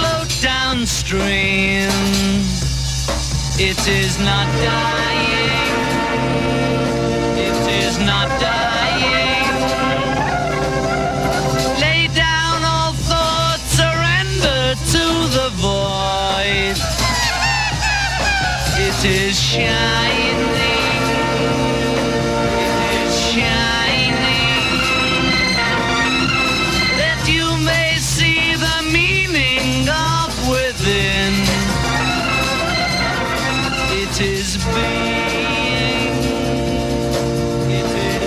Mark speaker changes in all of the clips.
Speaker 1: float downstream. It is not dying. It is not dying. Lay down all thoughts, surrender to the void. It is shining. It is shining. That you may see the meaning of within. It is being. It is.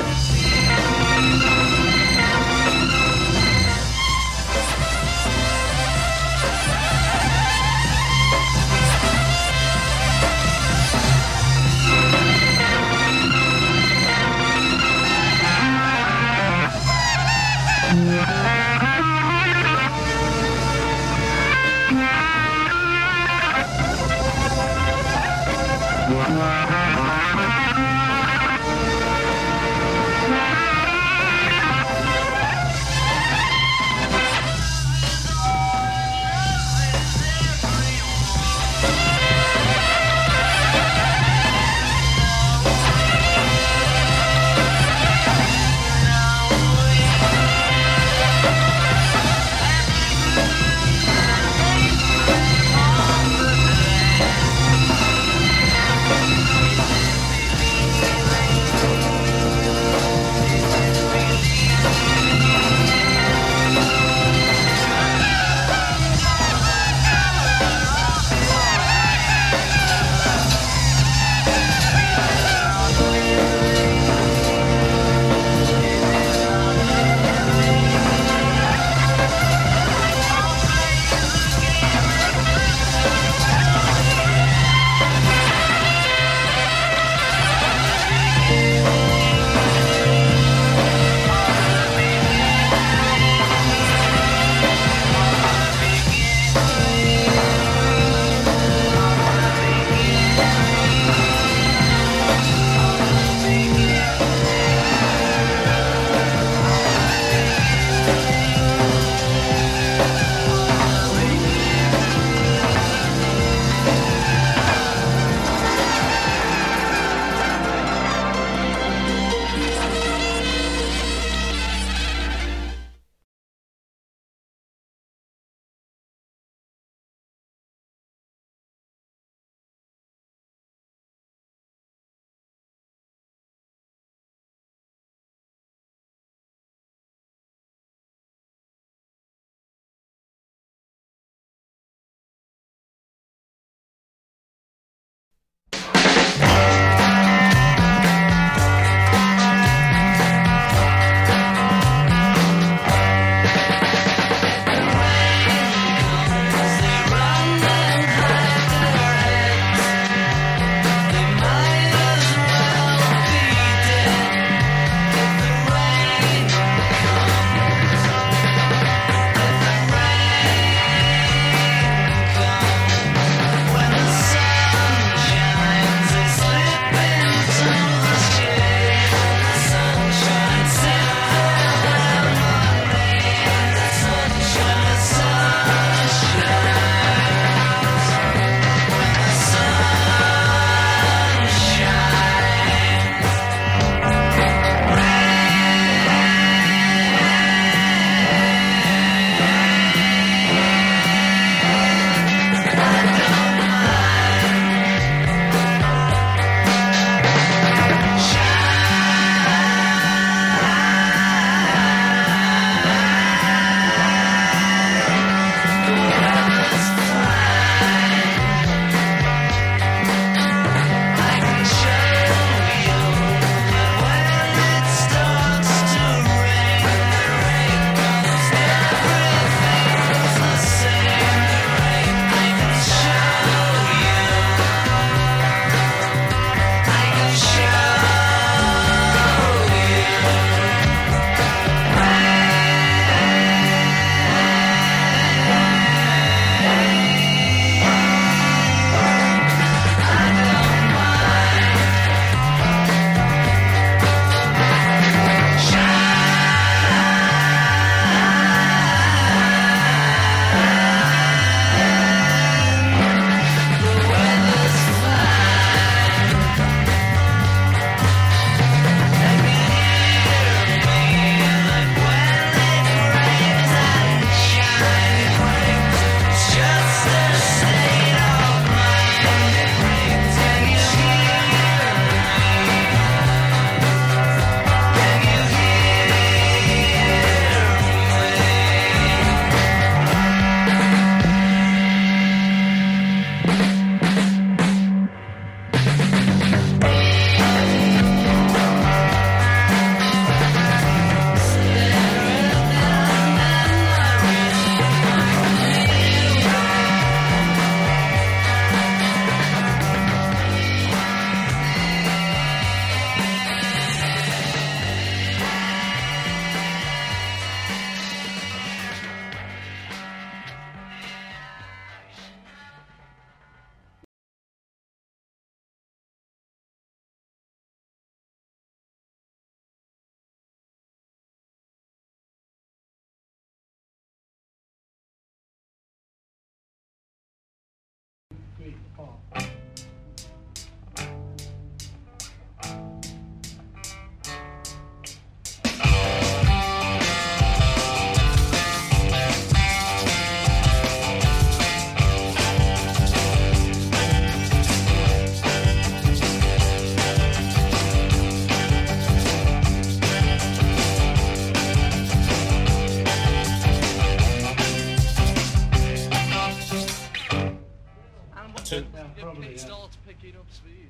Speaker 2: to.
Speaker 3: Yeah, probably, it starts picking up speed.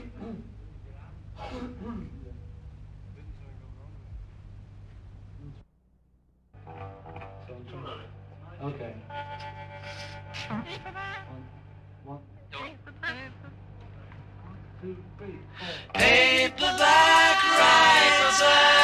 Speaker 3: Okay. One, two, three, four.
Speaker 1: Paperback writer.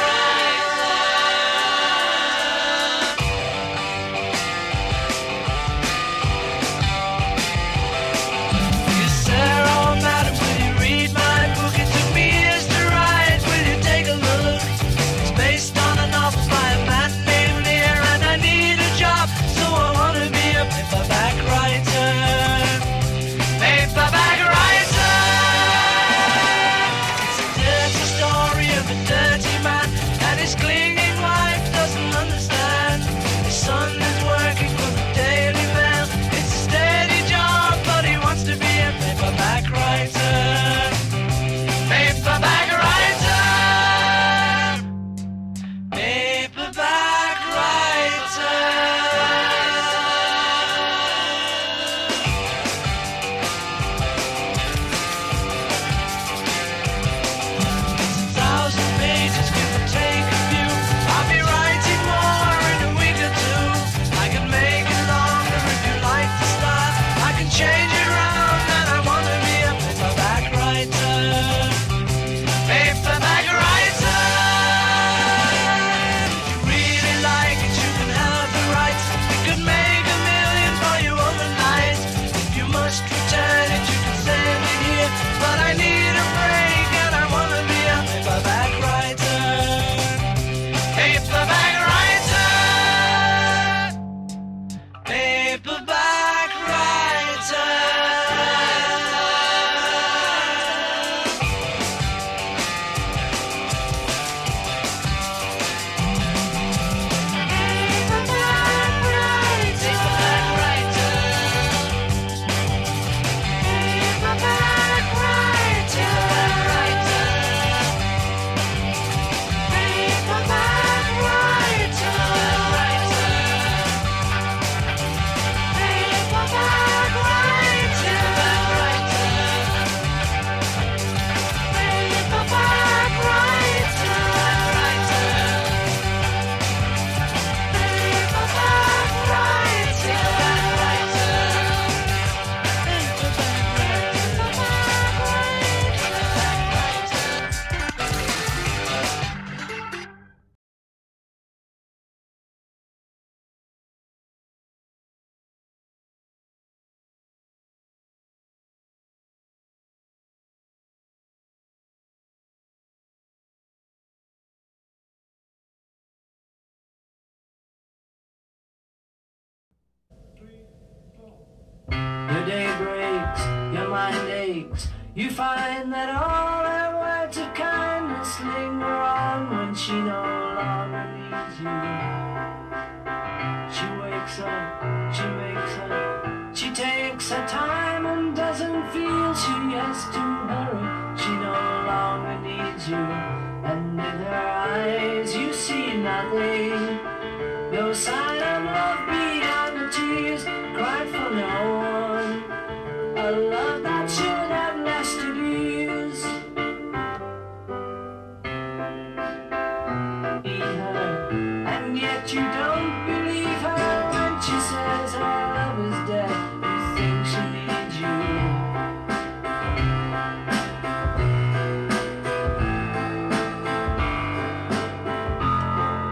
Speaker 4: Your day breaks, your mind aches. You find that all her words of kindness linger on when she no longer needs you. She wakes up, she makes up, she takes her time and doesn't feel she has to hurry. She no longer needs you, and in her eyes you see nothing. No sign of love beyond the tears cried for no one. A love that should have lasted years. Need her, and yet you don't believe her when she says her love is dead. You think she needs you.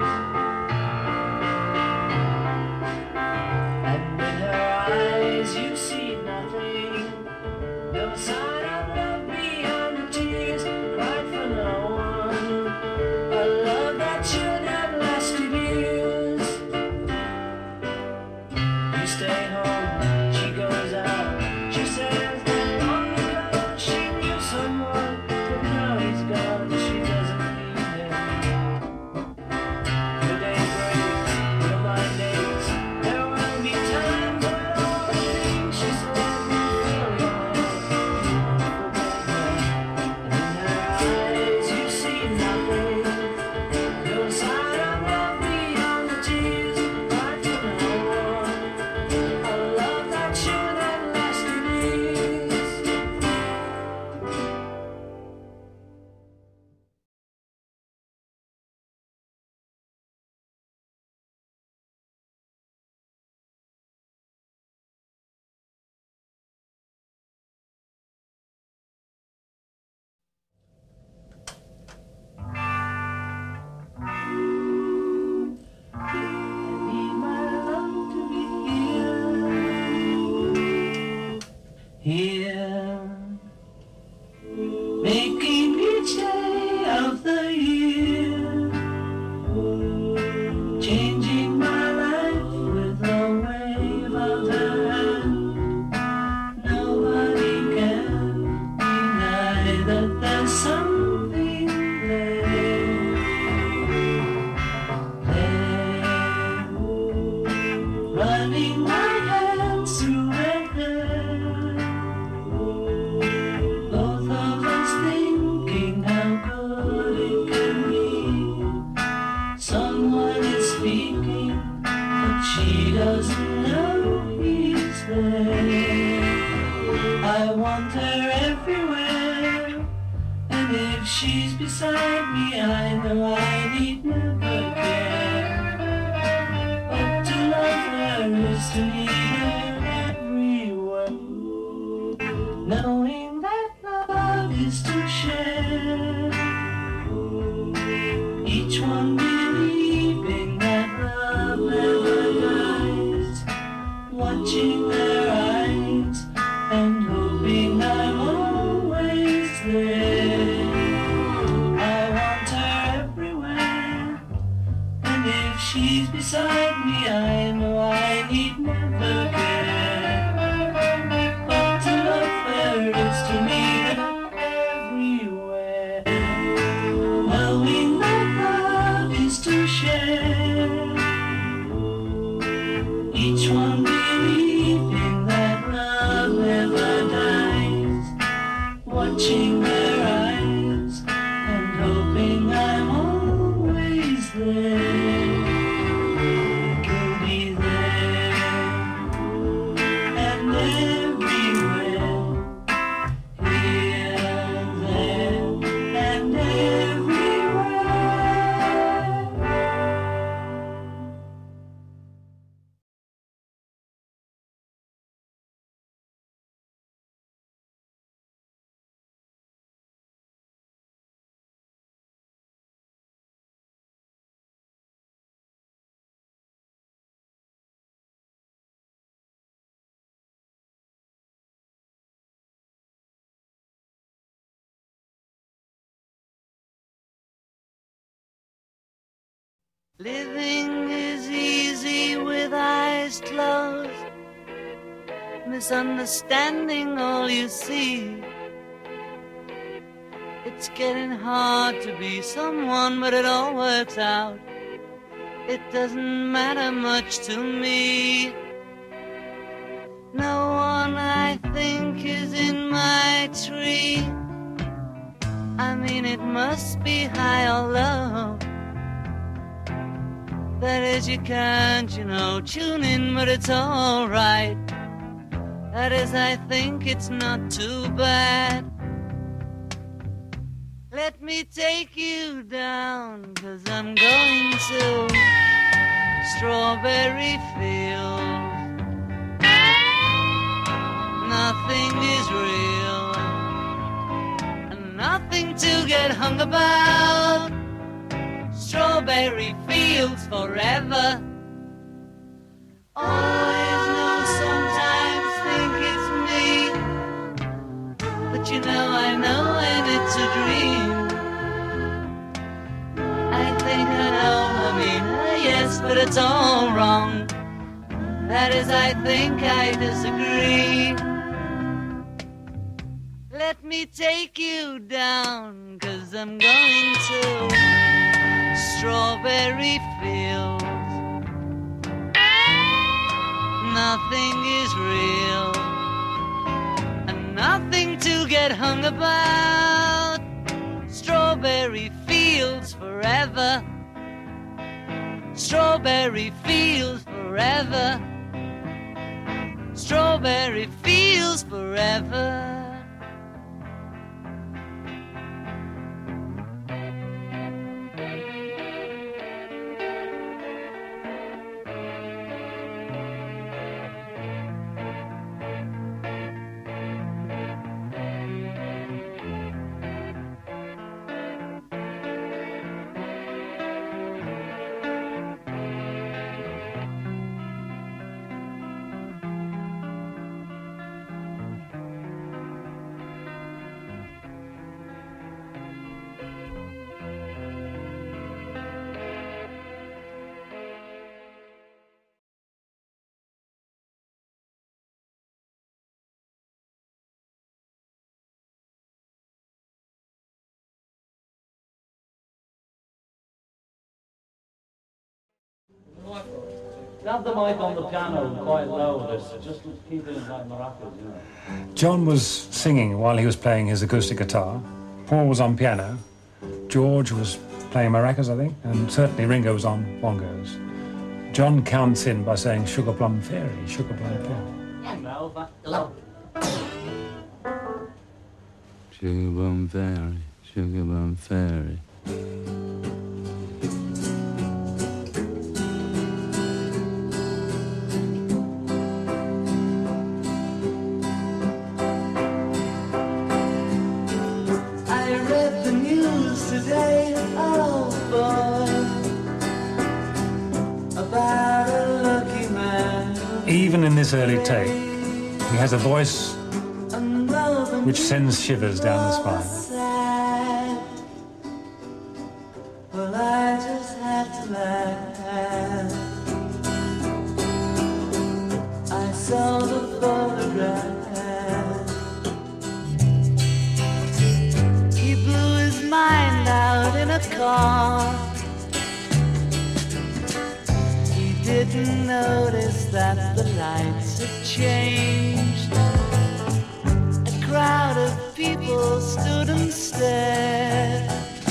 Speaker 4: And in her eyes you want her everywhere. And if she's beside me, I know I need never care. But to love her is to need her everywhere. Knowing that love is to share. Each one believing that love never dies. Watching their eyes and hoping I'm always there. I want her everywhere. And if she's beside me, I know I need never care. But to love her is to need her everywhere. Knowing that love is to share. Each one believing that love never dies. Watching their eyes and hoping I'm always there. You'll be there and everywhere. Here, there, and everywhere.
Speaker 1: Living is easy with eyes closed, misunderstanding all you see. It's getting hard to be someone, but it all works out. It doesn't matter much to me. No one I think is in my tree. I mean, it must be high or low. That is, you can't, tune in, but it's alright. That is, I think it's not too bad. Let me take you down, 'cause I'm going to Strawberry Fields. Nothing is real, and nothing to get hung about. Strawberry Fields forever. Always know, sometimes think it's me, but I know when it's a dream. I think I know, yes, but it's all wrong. That is, I think I disagree. Let me take you down, 'cause I'm going to Strawberry Fields. Nothing is real, and nothing to get hung about. Strawberry Fields forever. Strawberry Fields forever. Strawberry Fields forever.
Speaker 3: Have the mic on the piano quite low, just keep it like maracas,
Speaker 2: John was singing while he was playing his acoustic guitar. Paul was on piano. George was playing maracas, I think, and certainly Ringo was on bongos. John counts in by saying Sugar Plum Fairy, Sugar Plum Fairy.
Speaker 3: Now,
Speaker 5: Sugar Bum Fairy, Sugar Bum Fairy.
Speaker 4: I read the news today, oh boy, about a lucky man.
Speaker 2: Even in this early take, he has a voice which sends shivers down the spine.
Speaker 4: Well, I just had to laugh. I saw the photograph. He blew his mind out in a car. He didn't notice that the lights had changed. A crowd of people stood and stared.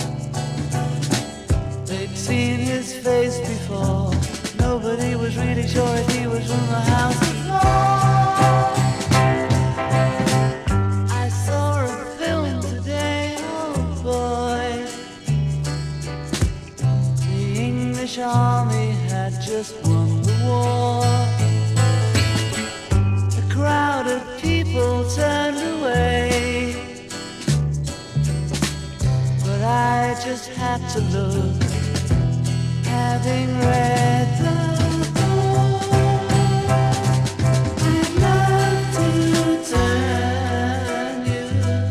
Speaker 4: They'd seen his face before. Nobody was really sure if he was from the House of Lords. I saw a film today, oh boy. The English army had just won the war. A crowd of people turned away, but I just had to look, having read the book. I'd love to turn you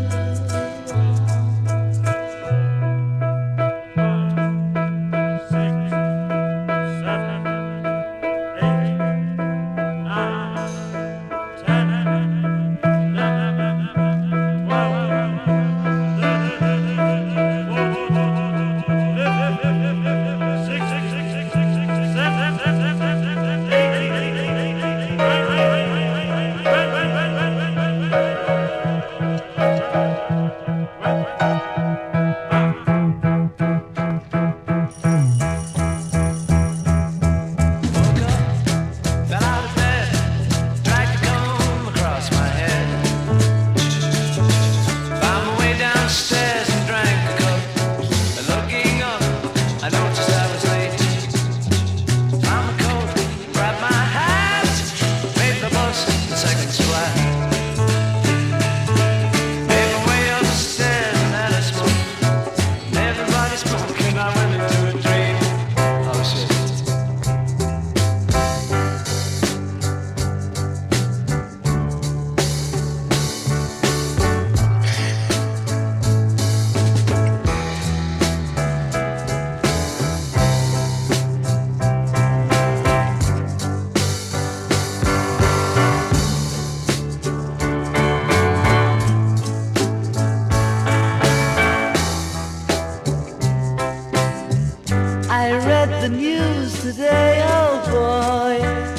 Speaker 4: the news today, oh boy.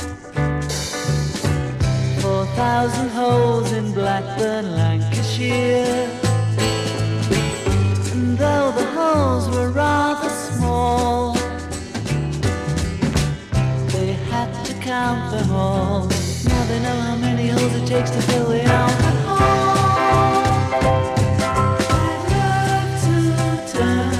Speaker 4: 4,000 holes in Blackburn, Lancashire. And though the holes were rather small, they had to count them all. Now they know how many holes it takes to fill the Albert Hall. I'd love to turn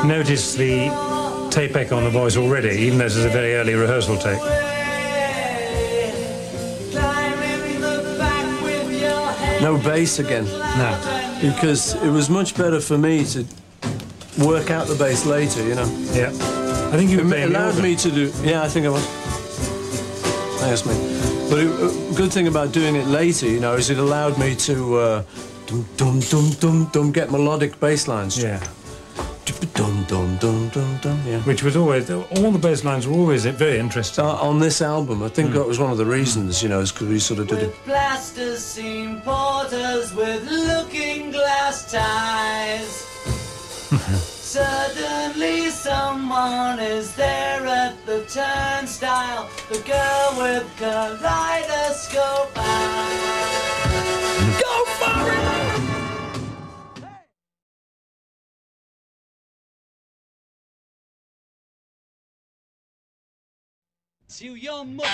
Speaker 2: Notice the tape echo on the voice already, even though this is a very early rehearsal take.
Speaker 6: No bass again.
Speaker 2: No.
Speaker 6: Because it was much better for me to work out the bass later, you know.
Speaker 2: Yeah. I think you
Speaker 6: It allowed me to do... Yeah, I think I was. Thanks, mate. But a good thing about doing it later, you know, is it allowed me to dum-dum-dum-dum-dum get melodic bass lines.
Speaker 2: Yeah.
Speaker 6: Dum-dum-dum-dum-dum, yeah.
Speaker 2: Which was always... All the bass lines were always very interesting.
Speaker 6: On this album, I think that was one of the reasons, you know, is because we sort of did it.
Speaker 1: With plasticine porters with looking glass ties. Suddenly someone is there at the turnstile. The girl with kaleidoscope eyes. Go for it! To your mother.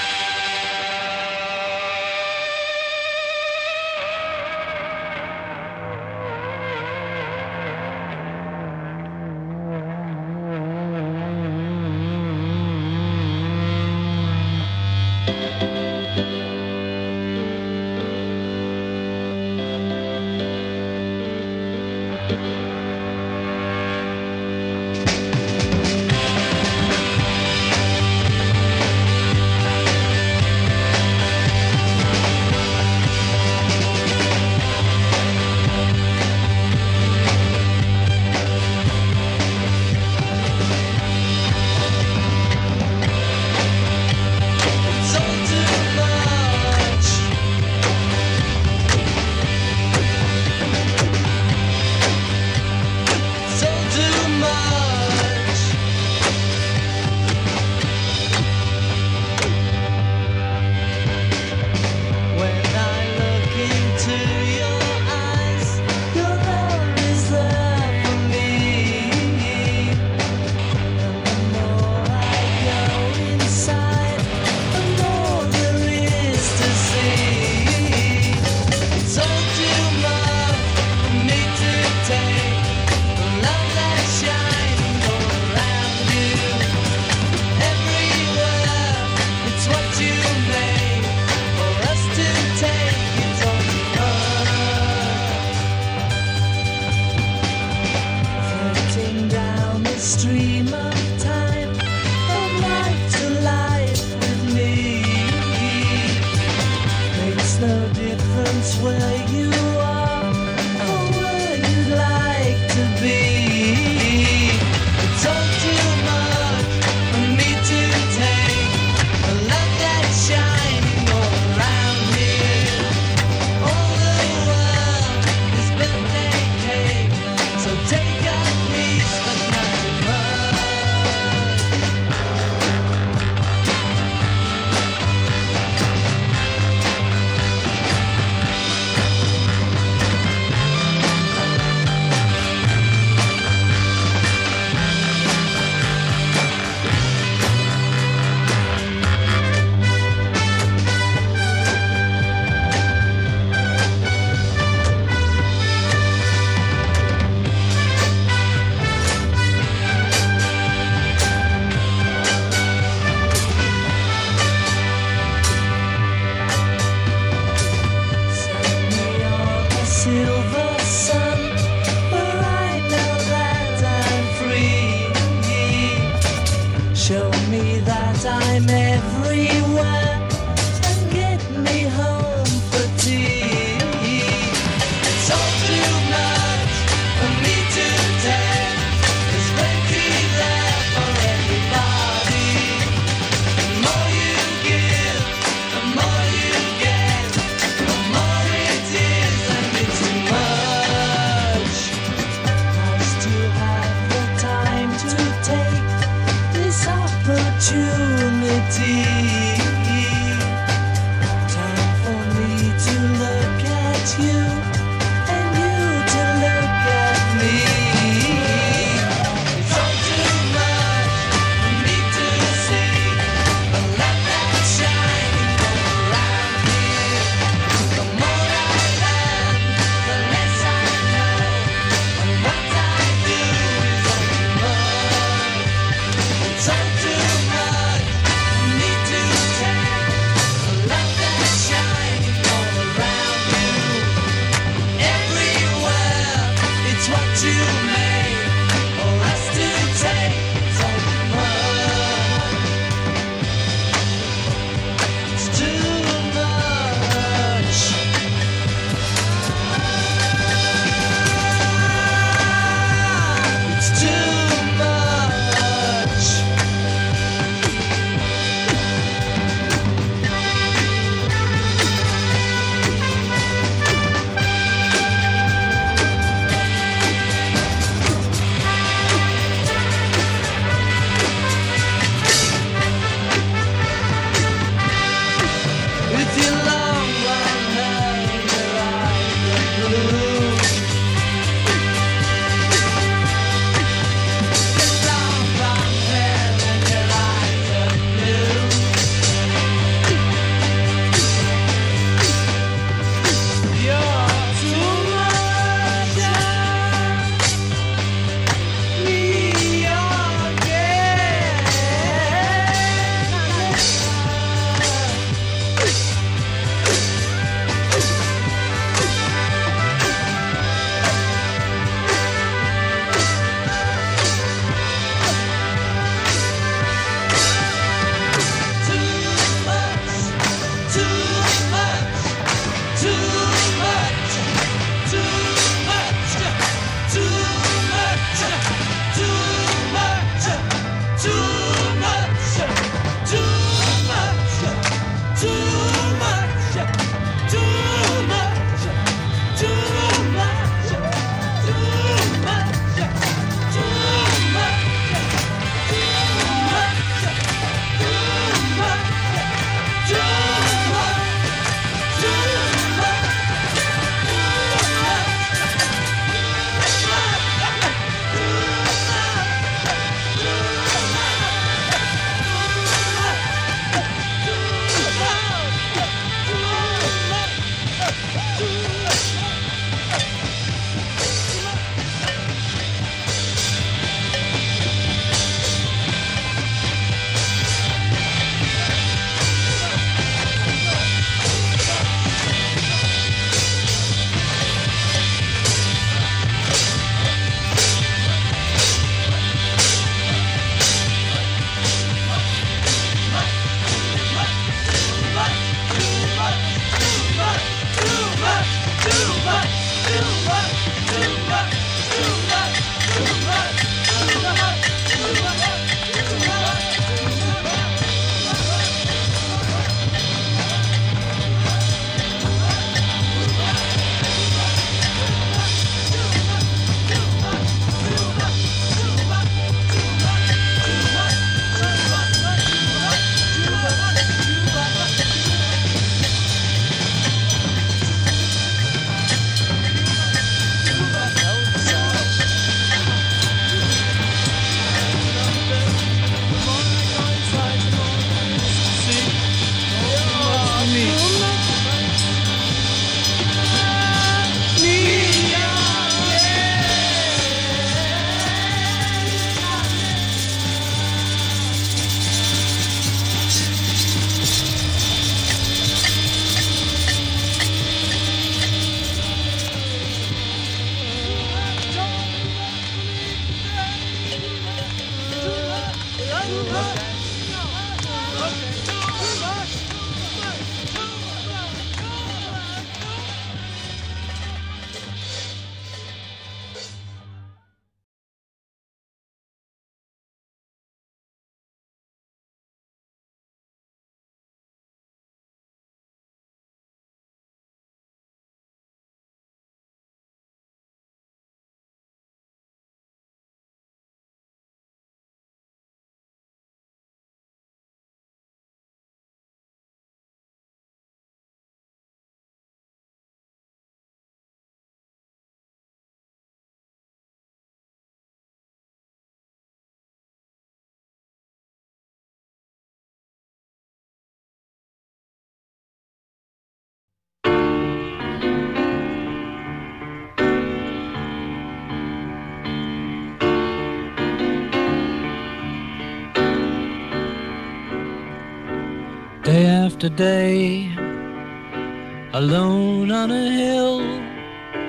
Speaker 7: Day after day, alone on a hill,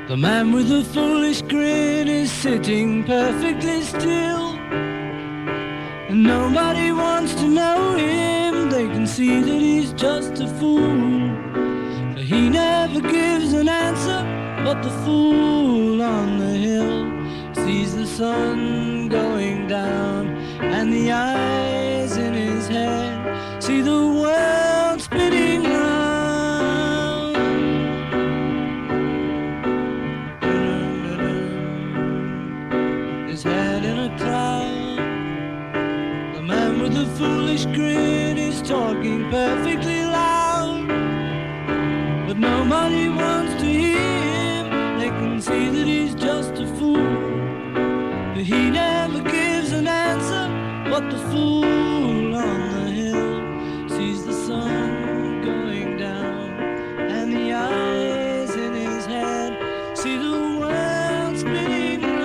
Speaker 7: The man with the foolish grin is sitting perfectly still, and nobody wants to know him. They can see that he's just a fool, for he never gives an answer. But the fool on the hill sees the sun going down, and the eyes in his head see the world spinning round. His head in a cloud, the man with the foolish grin is talking perfectly loud, but nobody wants to hear him. They can see that he's just a fool, but he never gives an answer. But the fool on the hill sees the sun going down, and the eyes in his head see the world spinning round.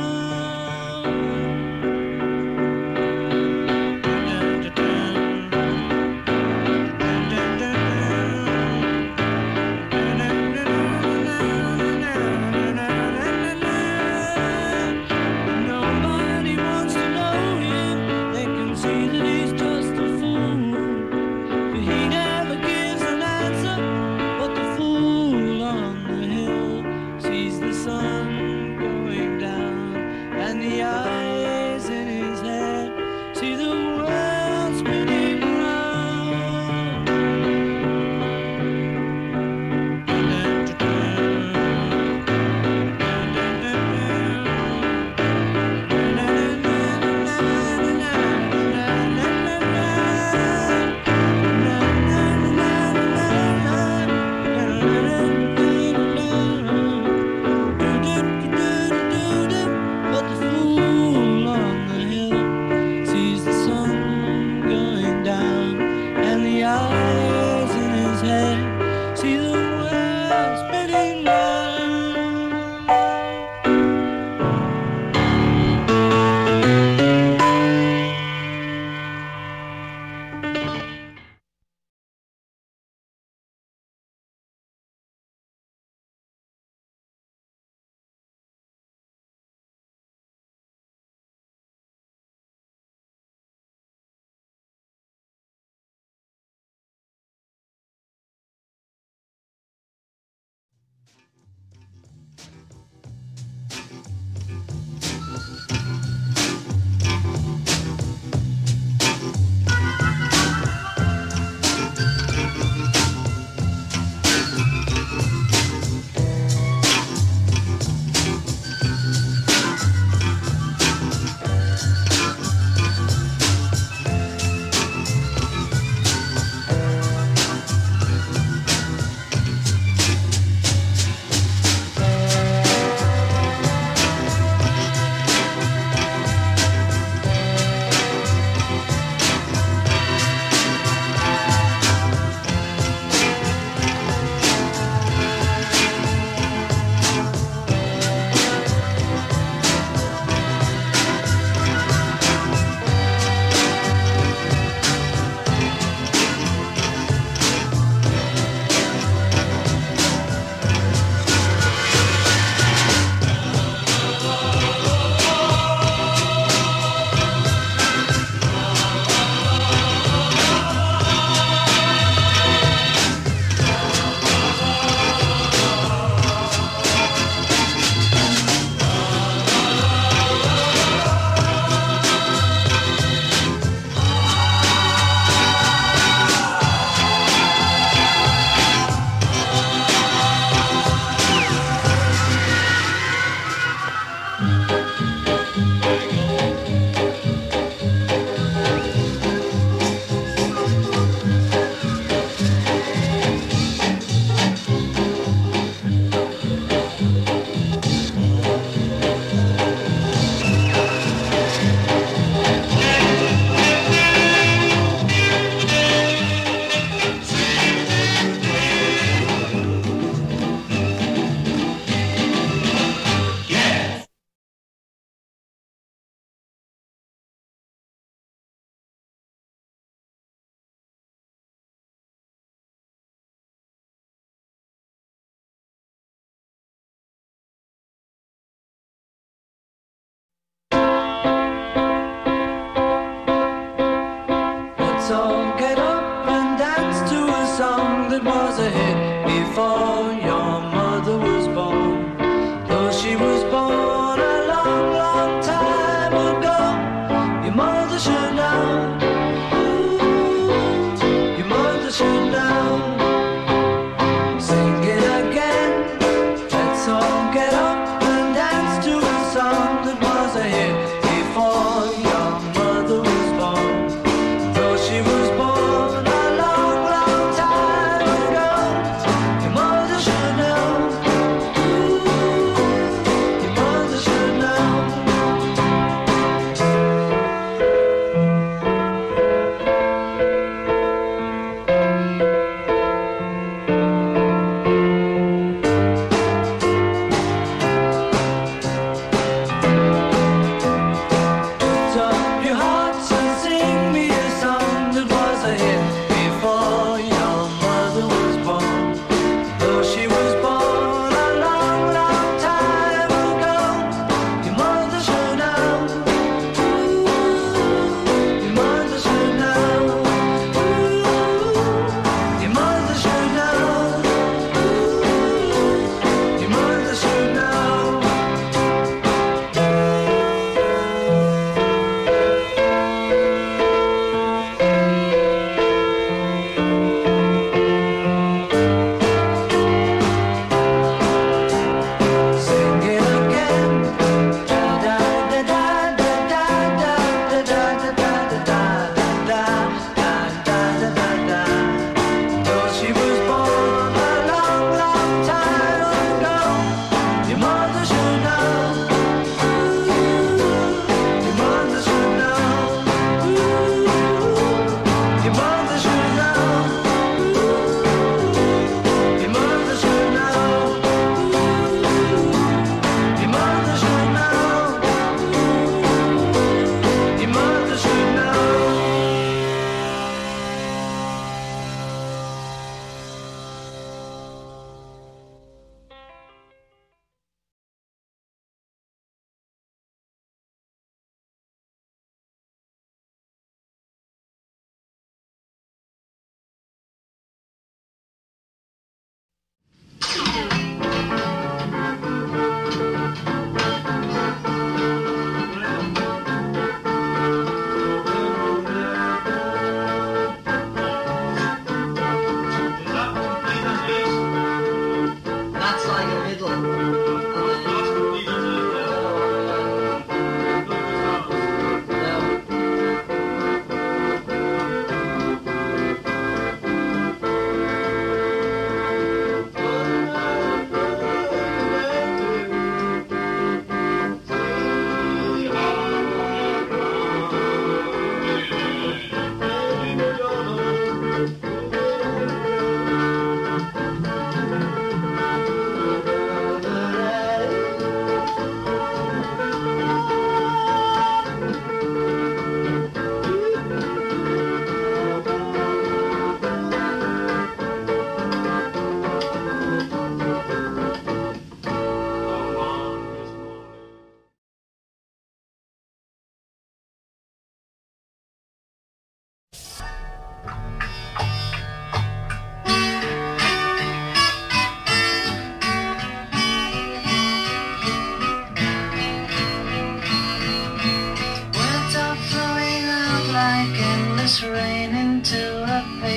Speaker 7: Nobody wants to know him. They can see that he's just a fool, but he never gives an answer. But the fool on the hill sees the sun going down, and the eyes in his head see the world spinning But the fool on the hill sees the sun going down, and the eyes in his head see the world spinning round.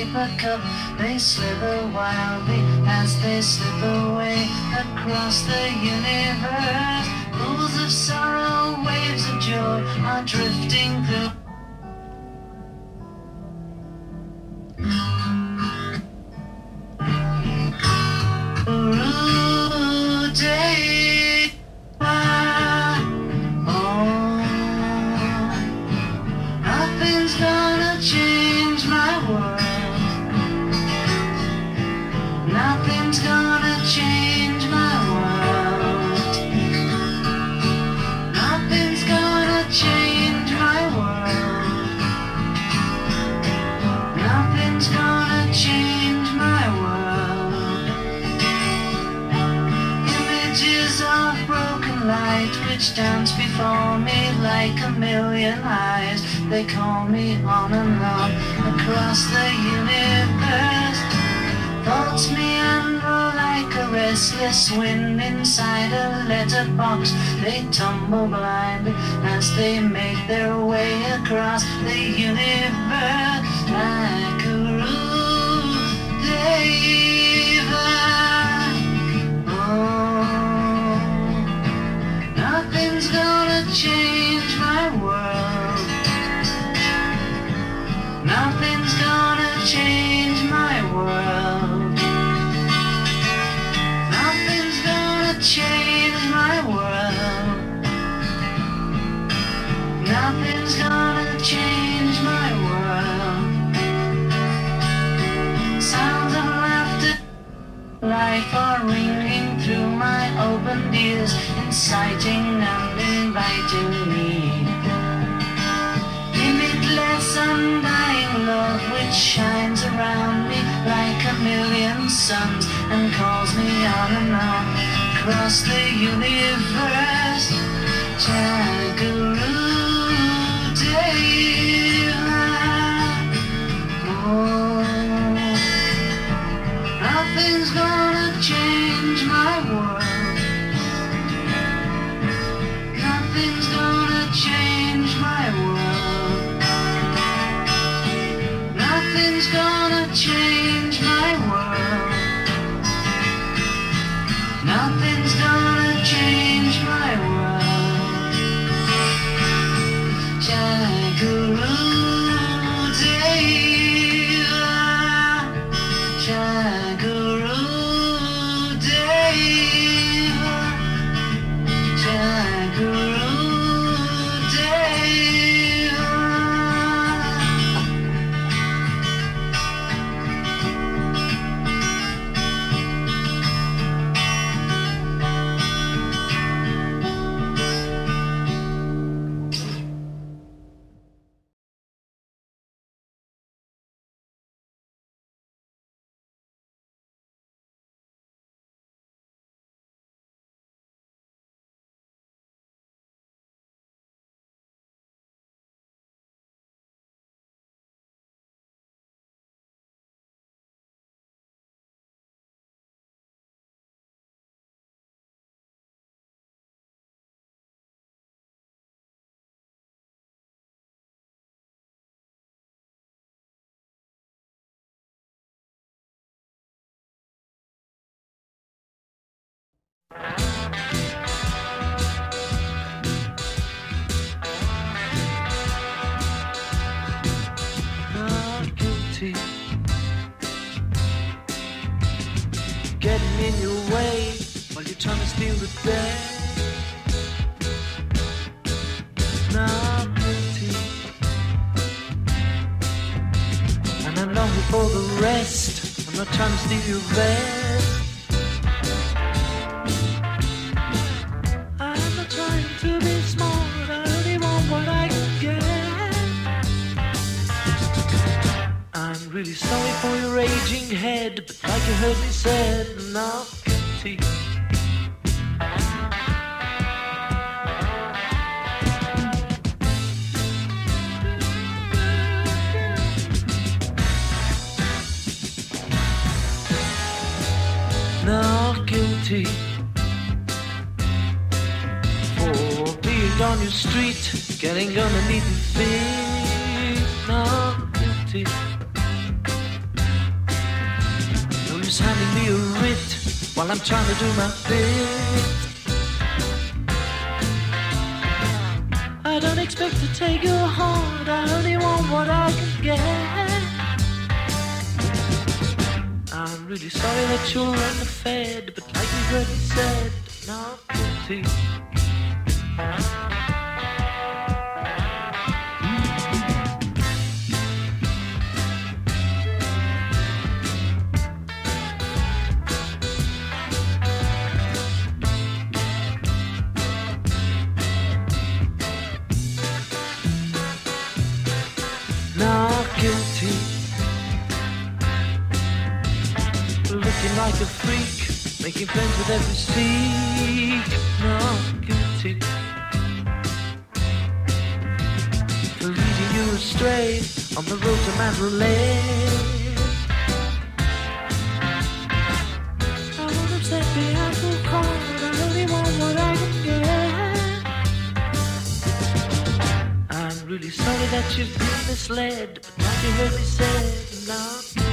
Speaker 4: paper cup. They slither wildly as they slip away across the universe. Pools of sorrow, waves of joy are drifting through. Nothing's gonna change my world. Nothing's gonna change my world. Nothing's gonna change my world. Nothing's gonna change my world. Images of broken light which dance before me like a million eyes. They call me on and on across the universe. Thoughts meander like a restless wind inside a letterbox. They tumble blind as they make their way across the universe like a rude diva. Oh, nothing's gonna change my world. Nothing's gonna change my world. Nothing's gonna change my world. Nothing's gonna change my world. Sounds of laughter, life are ringing through my opened ears, inciting and inviting me. Limitless undying love which shines around me like a million suns and calls me on and on across the universe. Jaggaroo Deva. Oh, nothing's gonna change my world. Nothing's gonna change my world. Nothing's gonna change my world. Nothing's gonna change my world. Jaggaroo Deva. Jaggaroo Deva. Jaggaroo Deva.
Speaker 7: Not guilty. Getting in your way while you're trying to steal the day. Not guilty. And I'm not here for the rest. I'm not trying to steal your rest. I'm not trying to be smart. I only want what I can get. I'm really sorry for your raging head, but like you heard me said, not guilty. Not guilty for being on your street, getting underneath your feet. Not guilty
Speaker 4: just handing me a writ while I'm trying to do my bit. I don't expect to take your heart, I only want what I can get. I'm really sorry that you're underfed, but like you heard me said, not guilty. Not guilty. Looking like a freak, making friends with every streak. Not guilty. For leading you astray on the road to Mandalay. I won't upset the apple cart, I only want what I can get. I'm really sorry that you've been misled, but like you heard me said, not guilty.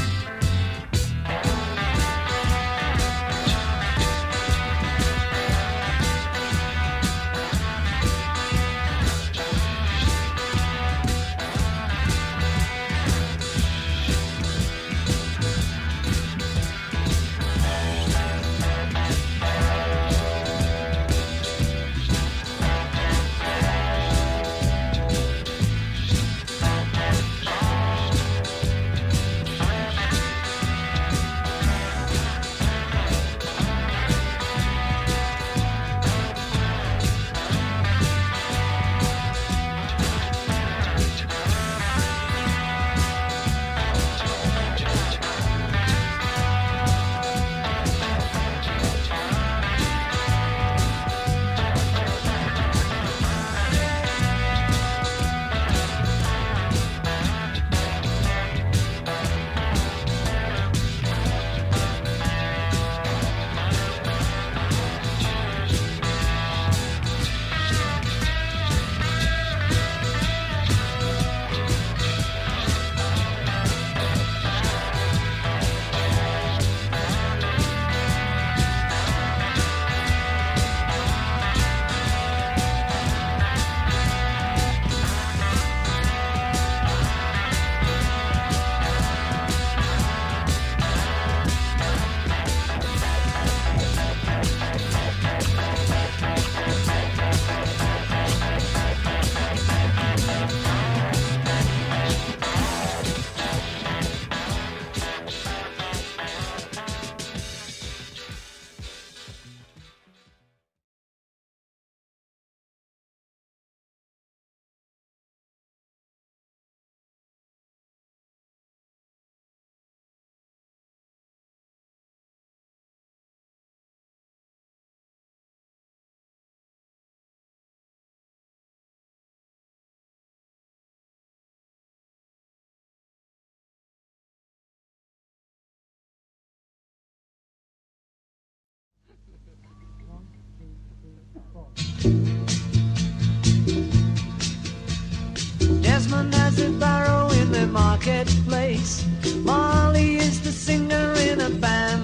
Speaker 4: Desmond has a barrow in the marketplace. Molly is the singer in a band.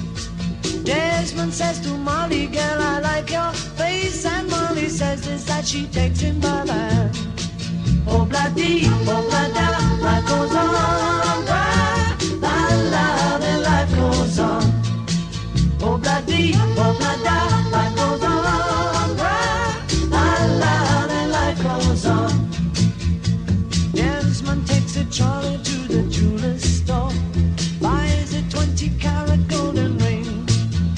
Speaker 4: Desmond says to Molly, girl, I like your face. And Molly says this, that she takes him by the hand. Oh, bloody, oh, blada, life goes on. La, la, then life goes on. Oh, bloody, oh, blada, life goes on. La, la, then life goes on. Desmond takes a trolley to the jeweler's store, buys a 20-carat golden ring,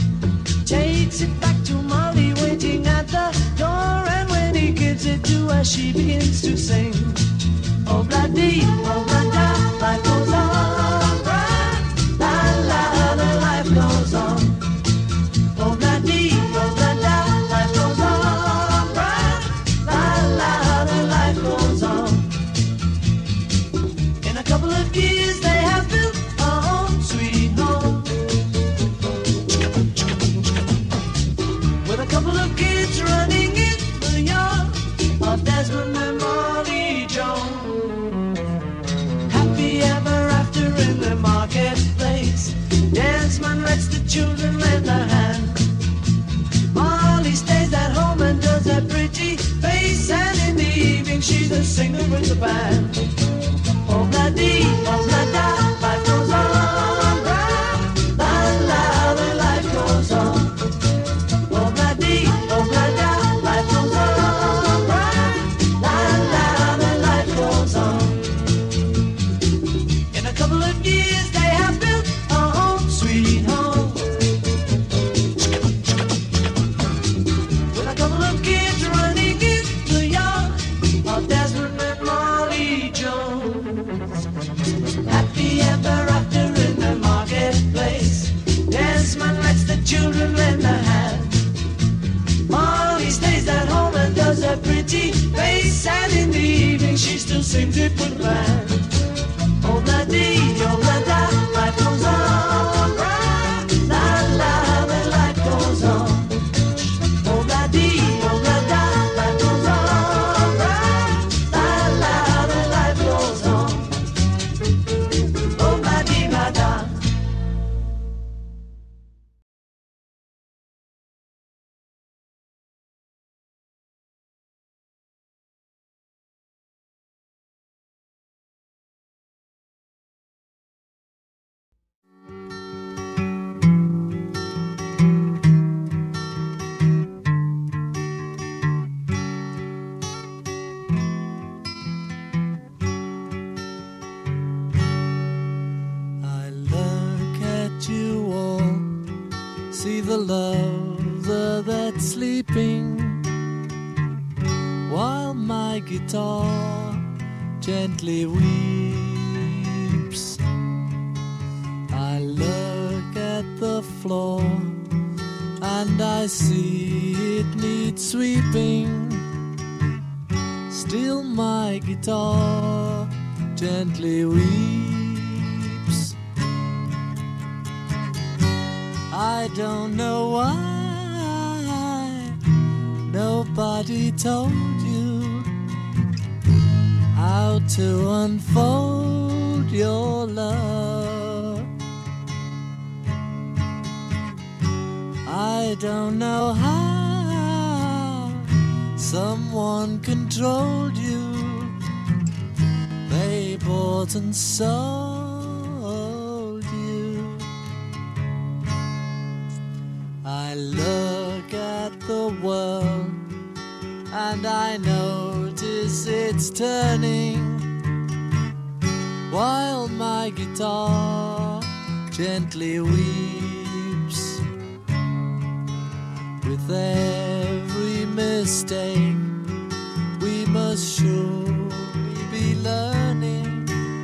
Speaker 4: takes it back to Molly waiting at the door, and when he gives it to her, she begins to sing. Oh, bloody, oh, blada, life goes on. La, la, the life goes on. Oh, bloody, oh, blada, life goes on. La, la, the life goes on. In a couple of years they have built a home, sweet home, with a couple of kids running in the yard of Desmond and Molly Jones. evening she's a singer with the band. Oh-la-dee, oh-la-da, life goes on, la la, the life goes on. Oh-la-dee, oh-la-da, life goes on, la la, the life goes on. In a couple of years they have built a home, sweet home, with a couple of kids running in the yard of Desmond and Molly Jones. Happy ever after in the marketplace, Desmond lets the children lend a hand. Molly stays at home and does a pretty face, and in the evening she still sings it with a band. Oh-la-dee, oh-la-da, life goes on, la la, the life goes on. Oh-la-dee, oh-la-da, life goes on, la la, the life goes on. Oh-la-dee-la-da.
Speaker 7: I look at you all, see the lover that's sleeping, while my guitar gently weeps. I look at the floor and I see it needs sweeping. Still my guitar gently weeps. I don't know why nobody told you how to unfold your love. I don't know how someone controlled you. They bought and sold you. I look at the world and I notice it's turning, while my guitar gently weeps. With every mistake we must surely be learning.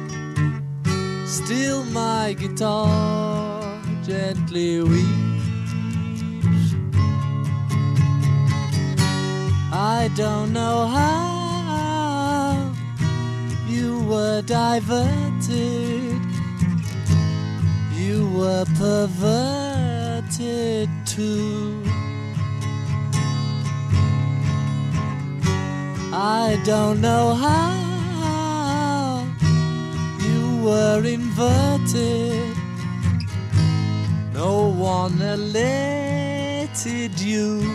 Speaker 7: Still my guitar gently weeps. I don't know how you were diverted, you were perverted too. I don't know how you were inverted, no one elated you.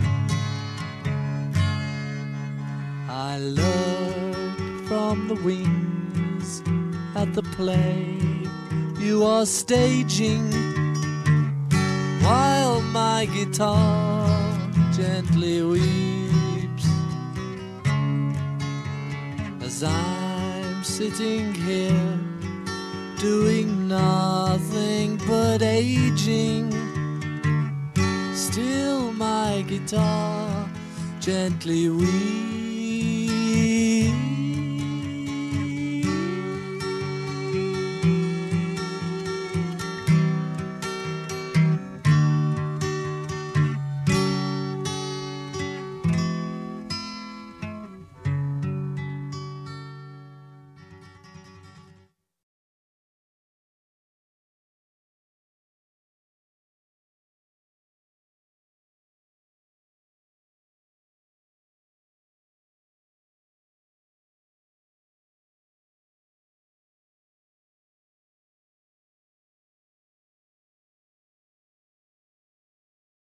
Speaker 7: I look from the wings at the play you are staging, while my guitar gently weeps. As I'm sitting here doing nothing but aging, still my guitar gently weeps.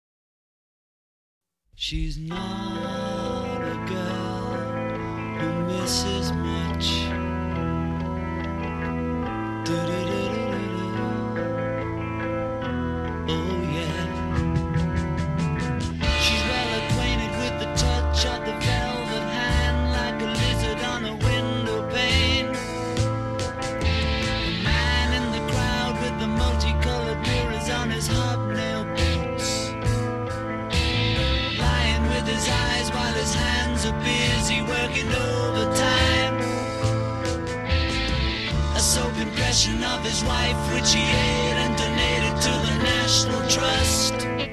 Speaker 8: She's not a girl who
Speaker 7: twice as much. Oh yeah. She's well acquainted with the touch of the velvet hand, like a lizard on a window pane. The man in the crowd with the multicolored mirrors on his hobnail boots, lying with his eyes while his hands are busy working overtime. A soap impression of his wife, which he ate and donated to the National Trust.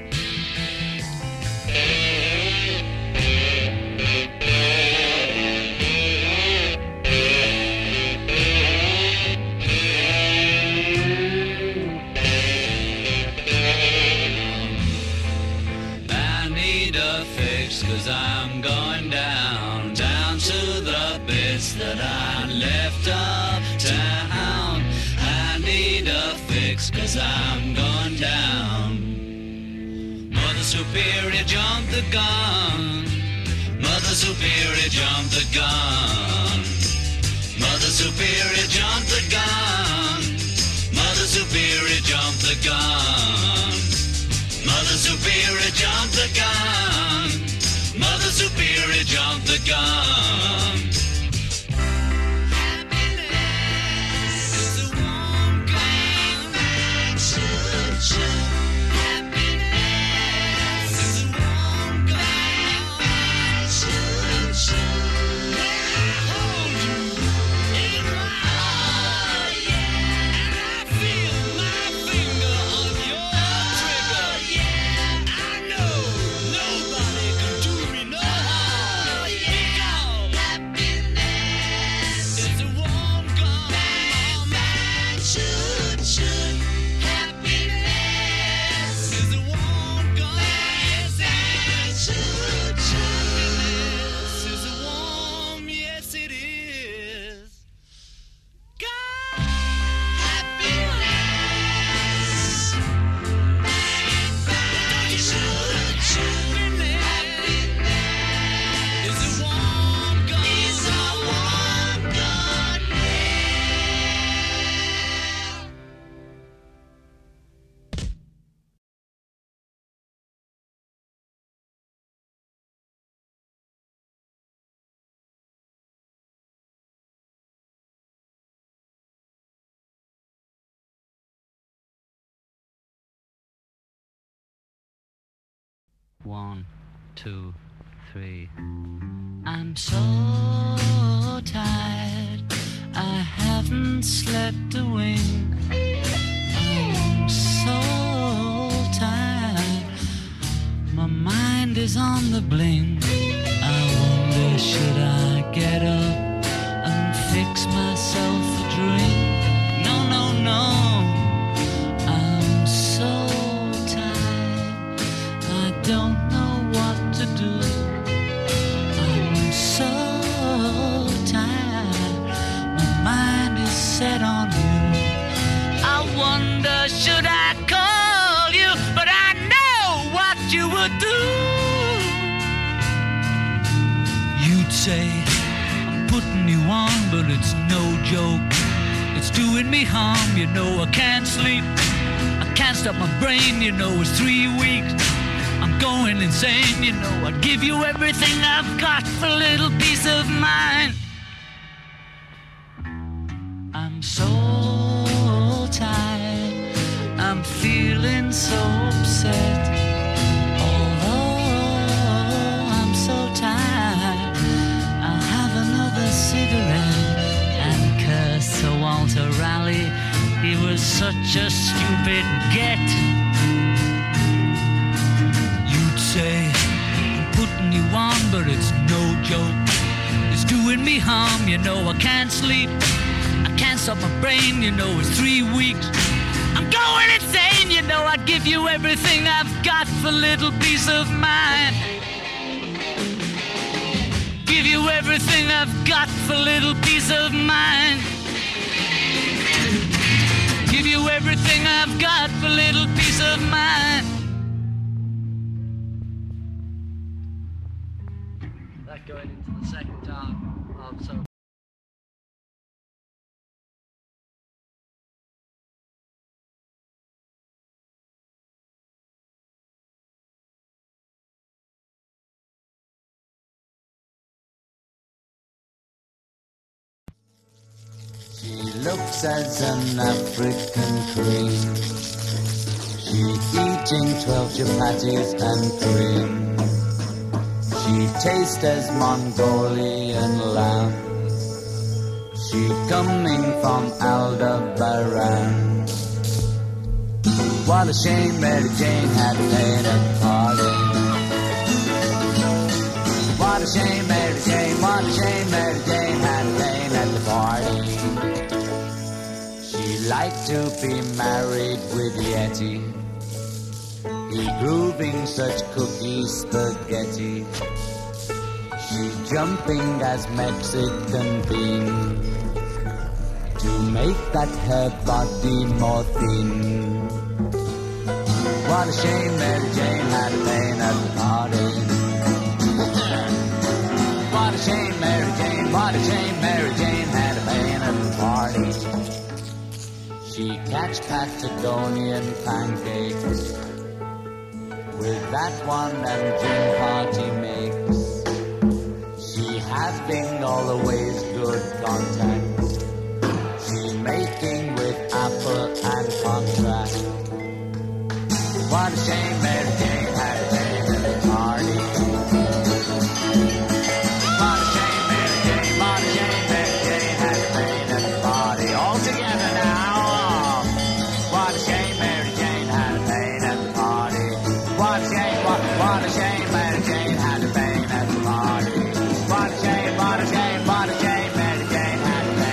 Speaker 7: I need a fix, 'cause I'm going down, down to the bits that I left uptown. I need a fix, 'cause I'm going down. Mother Superior jumped the gun. Mother Superior jumped the gun. Mother Superior jumped the gun. Mother Superior jumped the gun. Mother Superior jumped the gun. Mother Superior jumped the gun. Happiness is a warm gun. Shoot, shoot. Happiness is a warm gun. Shoot, shoot. Hold you in my heart, yeah. And I feel my finger on your trigger, yeah. I know nobody can do me no harm, because happiness is a warm gun. Bang, bang, shoot, shoot. Happiness is a warm gun. Yes, and shoot, shoot. Happiness is a warm, yes it is. God, happiness. Don't you shoot, shoot. Happiness is a warm gun. Is a warm gun.
Speaker 1: One, two, three. I'm so tired, I haven't slept a wink. I'm so tired, my mind is on the blink. I wonder, should I get up and fix myself a drink? No, no, no. I'm so tired, I don't know what to do. I'm so tired, my mind is set on you. I wonder, should I call you? But I know what you would do. You'd say, I'm putting you on, but it's no joke. It's doing me harm, you know I can't sleep. I can't stop my brain, you know it's 3 weeks. I'm going insane, you know I'd give you everything I've got for a little peace of mind. I'm so tired, I'm feeling so upset. Although I'm so tired, I'll have another cigarette and curse Sir Walter Raleigh. He was such a stupid get. You'd say, I'm putting you on, but it's no joke. It's doing me harm, you know I can't sleep. I can't stop my brain, you know it's 3 weeks. I'm going insane, you know I'd give you everything I've got for a little peace of mind. Give you everything I've got for a little peace of mind. Give you everything I've got for a little peace of mind. That going
Speaker 7: right into the second half. So
Speaker 1: She looks as an African queen. She eating 12 chapatis and cream. She tastes as Mongolian lamb. She coming from Aldebaran. What a shame Mary Jane had played at the party. What a shame Mary Jane, what a shame Mary Jane had played at the party. She liked to be married with Yeti. He grooving such cookie spaghetti. She jumping as Mexican bean to make that her body more thin. What a shame Mary Jane had a pain at the party. What a shame Mary Jane, what a shame Mary Jane had a pain at the party. She catch Patagonian pancakes with that one and gin party makes. She having always good contacts. She making with Apple and contract. What a shame Mary Jane had a pain at the party. What a shame Mary Jane, what a shame Mary Jane had a pain at the party. All together now. What a shame Mary Jane had a pain at the party. What a shame, what a shame Mary Jane had a pain at the party. What a shame Mary Jane had a pain.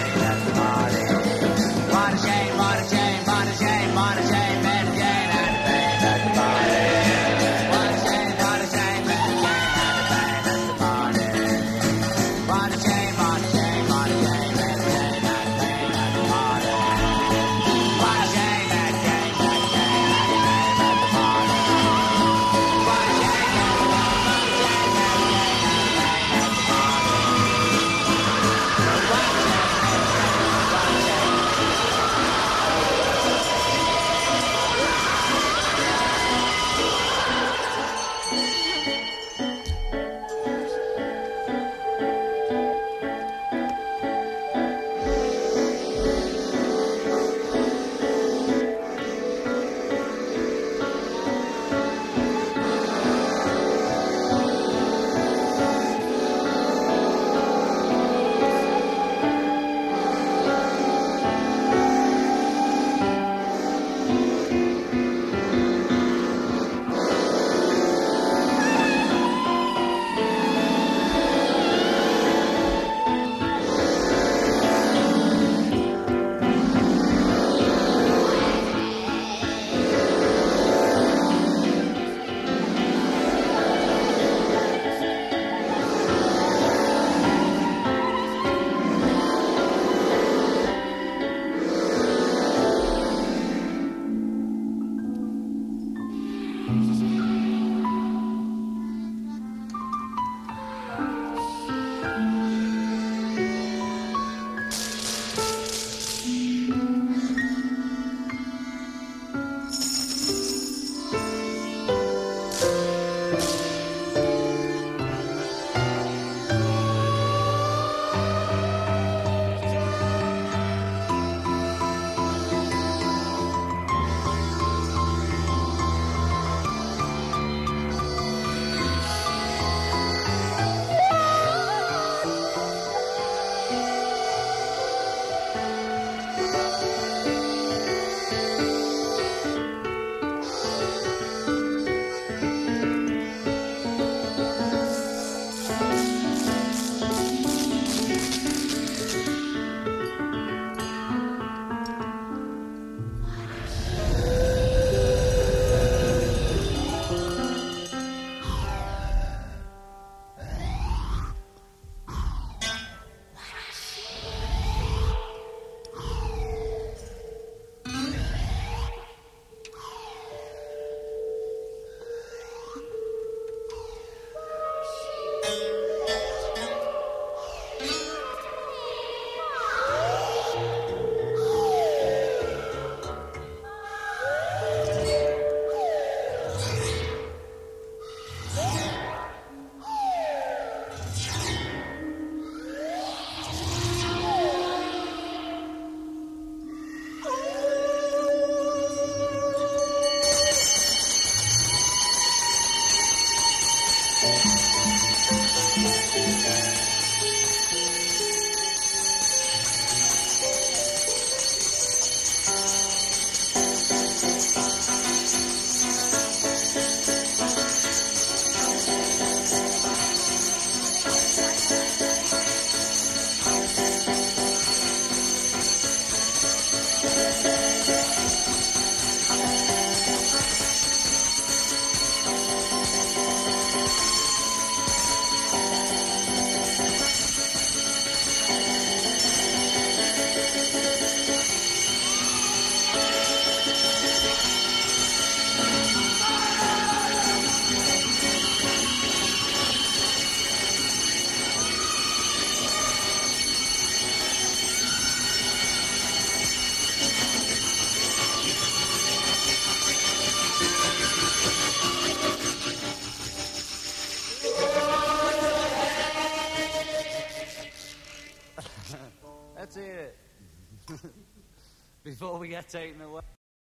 Speaker 1: before we get taken away.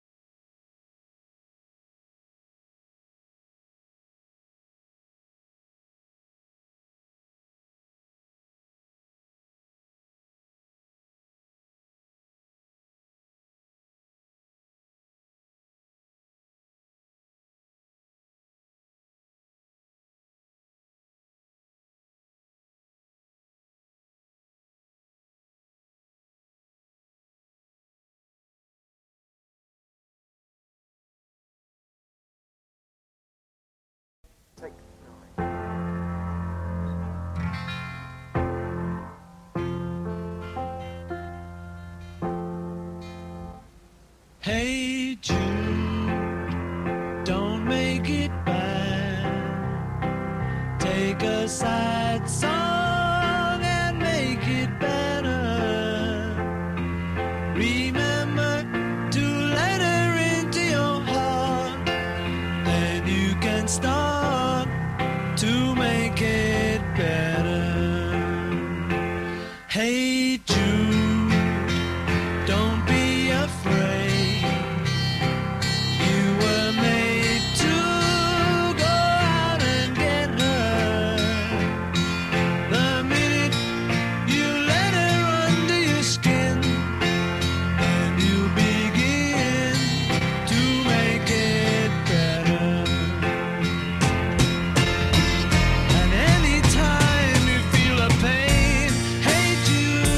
Speaker 7: Hey Jude, don't make it bad. Take a sad song and make it better. Remember to let her into your heart. Then you can start to make it better. Hey Jude, don't be afraid. And anytime you feel a pain, hey Jude,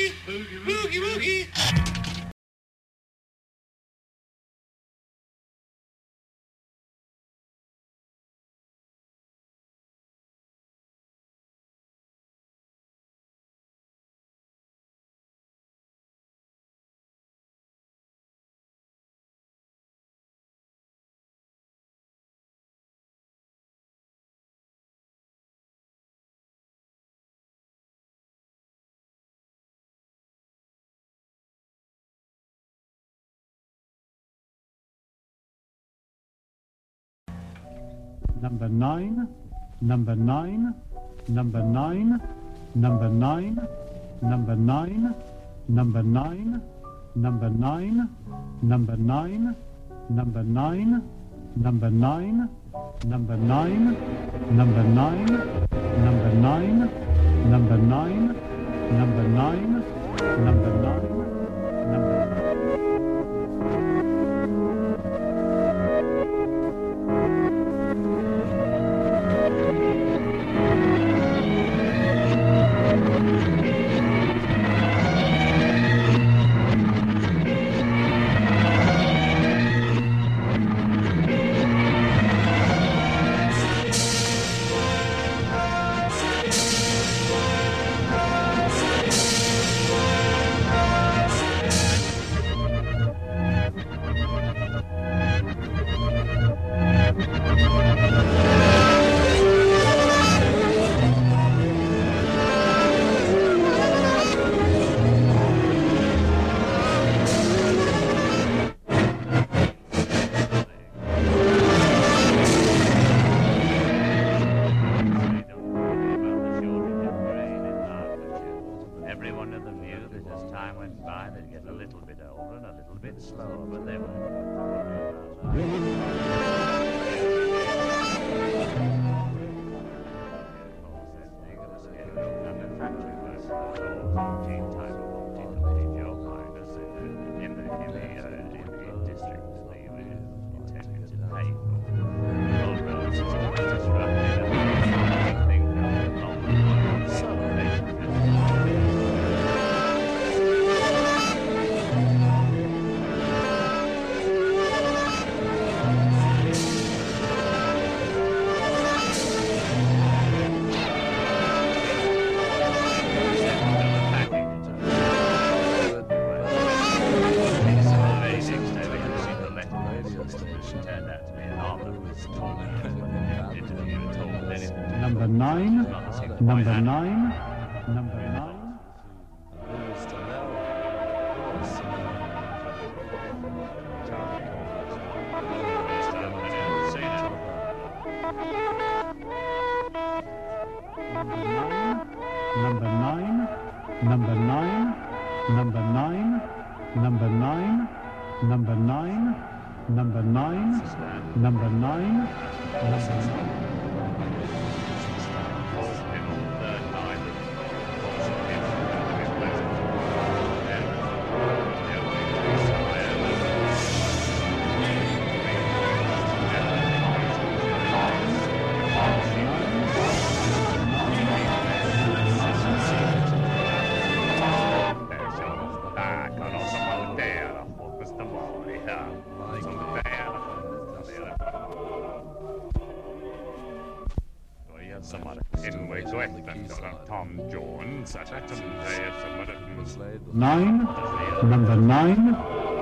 Speaker 7: woogie, boogie woogie.
Speaker 8: Number 9, number 9, number 9, number 9, number 9, number 9, number 9, number 9, number 9, number 9, number 9, number 9, number 9, number 9, number 9, number 9, Number 9, number 9, number 9. Number 9, number 9, number 9, number 9, number 9, number 9, number 9, number 9.
Speaker 9: Tom Jones,
Speaker 8: Nine, number 9.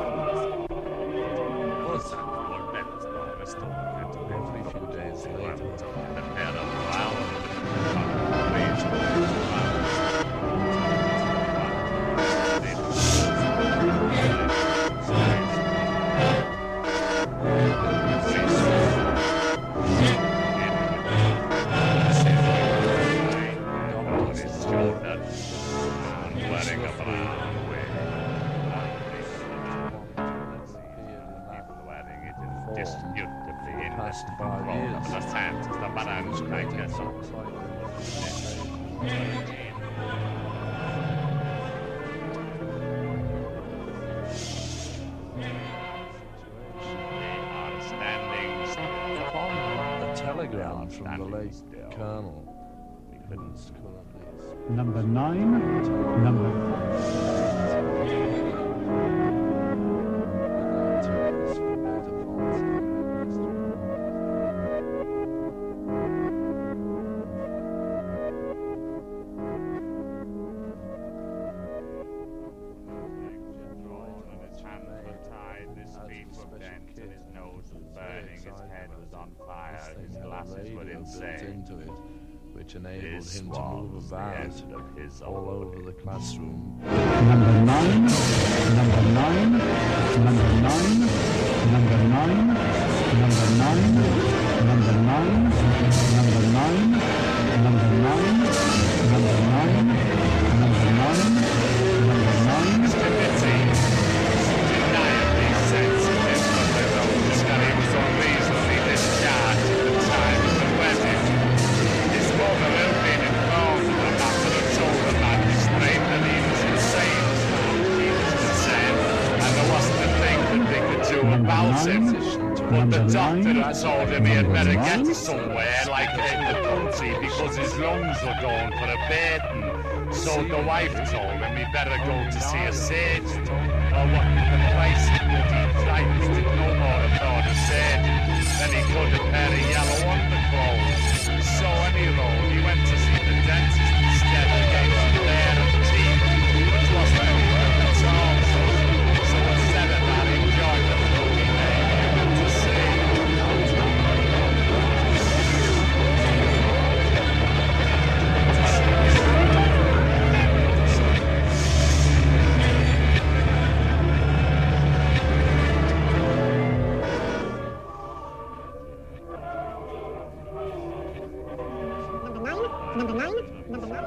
Speaker 9: Every few days later, telegram from the late Colonel is currently
Speaker 8: number 9, number...
Speaker 10: Which enabled him to move about all over the classroom.
Speaker 8: Number 9, number 9, number 9, number 9, number 9, number 9, number 9, number 9, number 9, number 9, number 9.
Speaker 9: Undeniably sensitive for their own that he was unreasonably discharged at the time of the wedding. His mother, who had been informed of the matter, had told the magistrate that he was insane, he was the same, and there wasn't a thing that they could do about him. But the doctor had told him he had better get somewhere, like in the country, because his lungs were going for a bathing. So the wife told him he better go to see a surgeon. Or what the place that he tried to no more about a surgeon. Then he cut a pair of yellow underclothes. So anyhow, he went to see the dentist instead and gave him a pair of teeth, which wasn't any good at all. So instead of that, he enjoyed the bloody name he went to see.
Speaker 11: Number 9, number 9.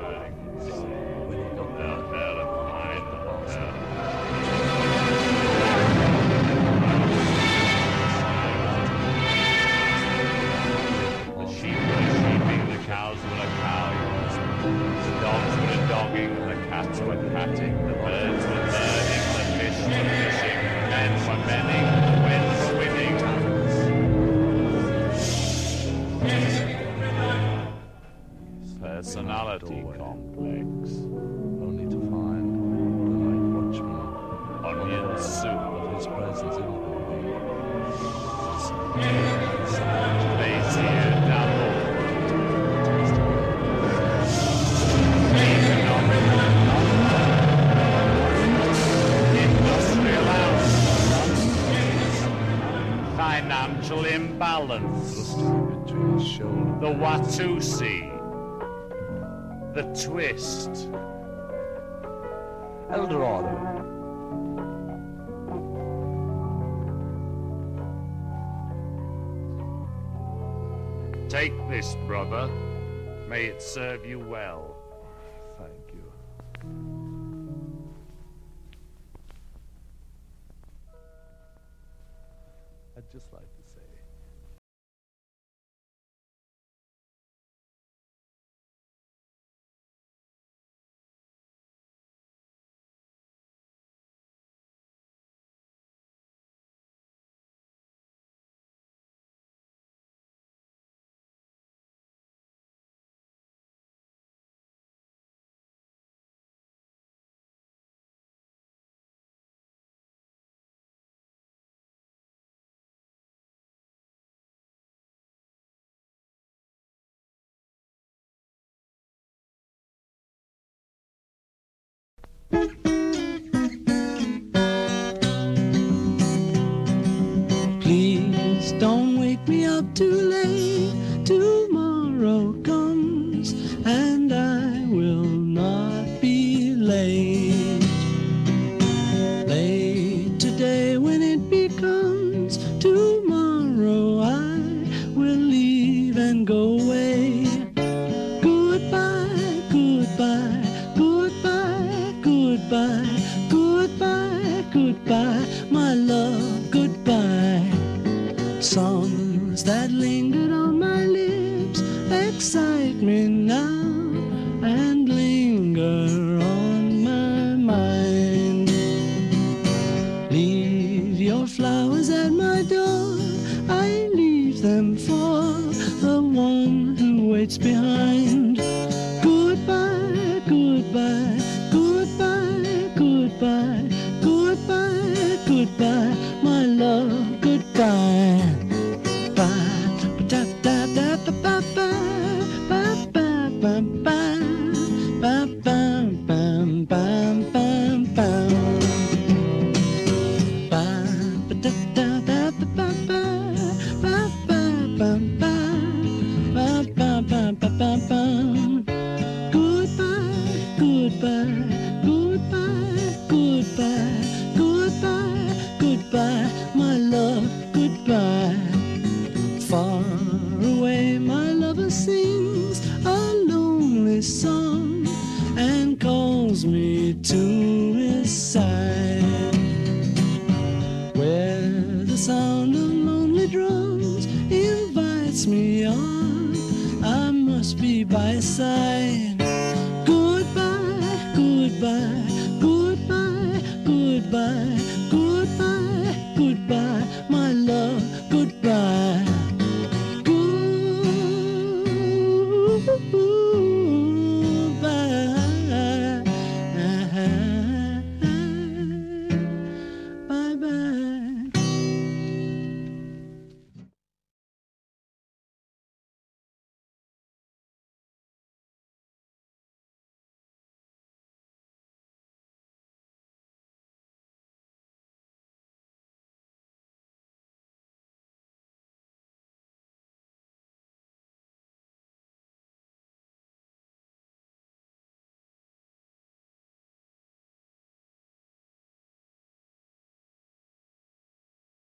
Speaker 9: The sheep were sheeping, the cows were cowing, the dogs were dogging, the cats were catting, the birds were birding, the fish were fishing, the men were menning, the winds were winning. Personality complex.
Speaker 10: Only to find the night watchman
Speaker 9: Onion soup
Speaker 10: of his presence in the building.
Speaker 9: Bezier double. Industrial house. Financial imbalance.
Speaker 10: Between his shoulder.
Speaker 9: The Watusi. The twist.
Speaker 10: Eldorado.
Speaker 9: Take this, brother. May it serve you well.
Speaker 10: Thank you. I'd just like to say
Speaker 7: Please don't wake me up too late. Tomorrow comes and I will not be late. Late today when it becomes tomorrow, I will leave and go away. Goodbye, goodbye, goodbye, goodbye, goodbye, goodbye, my love, goodbye. Songs that lingered on suicide, where the sound of lonely drums invites me on. I must be by his side. Goodbye, goodbye.